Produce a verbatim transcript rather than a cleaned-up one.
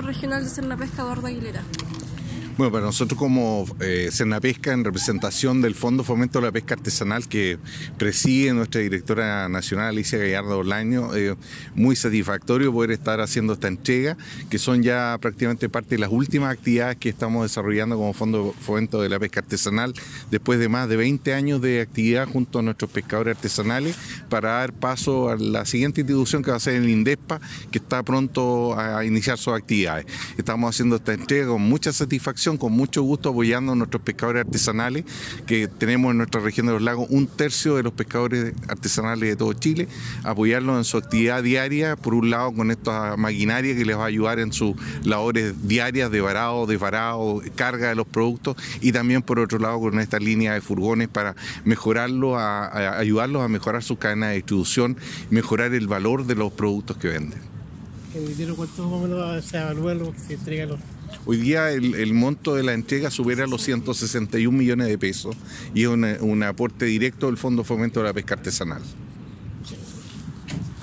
regional de Cernapesca Eduardo Aguilera. Bueno, para nosotros como eh, Cernapesca, en representación del Fondo Fomento de la Pesca Artesanal que preside nuestra directora nacional Alicia Gallardo Bolaño, eh, muy satisfactorio poder estar haciendo esta entrega, que son ya prácticamente parte de las últimas actividades que estamos desarrollando como Fondo Fomento de la Pesca Artesanal, después de más de veinte años de actividad junto a nuestros pescadores artesanales, para dar paso a la siguiente institución que va a ser el INDESPA, que está pronto a iniciar sus actividades. Estamos haciendo esta entrega con mucha satisfacción, con mucho gusto, apoyando a nuestros pescadores artesanales, que tenemos en nuestra región de los lagos un tercio de los pescadores artesanales de todo Chile, apoyarlos en su actividad diaria, por un lado con esta maquinaria que les va a ayudar en sus labores diarias de varado, desvarado, carga de los productos, y también por otro lado con esta línea de furgones para mejorarlo, a, a ayudarlos a mejorar su cadena de distribución, mejorar el valor de los productos que venden. ¿El dinero cuánto más o menos se evalúa lo que se entrega a los? Hoy día el, el monto de la entrega supera los ciento sesenta y un millones de pesos y es un, un aporte directo del Fondo Fomento de la Pesca Artesanal.